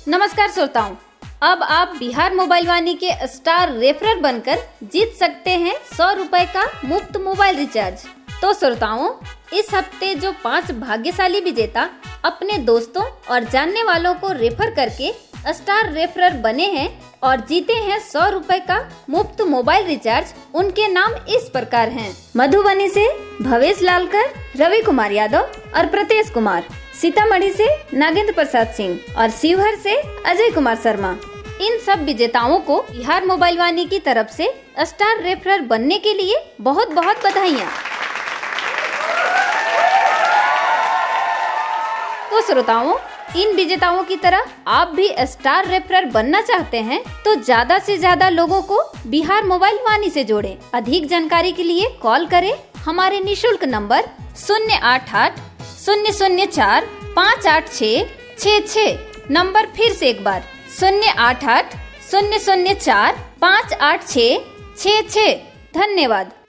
नमस्कार श्रोताओं, अब आप बिहार मोबाइल वाणी के स्टार रेफरर बनकर जीत सकते हैं 100 रुपए का मुफ्त मोबाइल रिचार्ज। तो श्रोताओं, इस हफ्ते जो 5 भाग्यशाली विजेता अपने दोस्तों और जानने वालों को रेफर करके स्टार रेफरर बने हैं और जीते हैं 100 रुपए का मुफ्त मोबाइल रिचार्ज, उनके नाम इस प्रकार हैं। मधुबनी से भवेश लालकर, रवि कुमार यादव और प्रतेश कुमार, सीतामढ़ी से नागेंद्र प्रसाद सिंह और शिवहर से अजय कुमार शर्मा। इन सब विजेताओं को बिहार मोबाइल वाणी की तरफ से स्टार रेफरर बनने के लिए बहुत बहुत बधाइयाँ। तो श्रोताओं, इन विजेताओं की तरह आप भी स्टार रेफरर बनना चाहते हैं तो ज्यादा से ज्यादा लोगों को बिहार मोबाइल वाणी से जोड़ें। अधिक जानकारी के लिए कॉल करें हमारे निशुल्क नंबर 088-004-58666। नंबर फिर से एक बार 088-004-58666। धन्यवाद।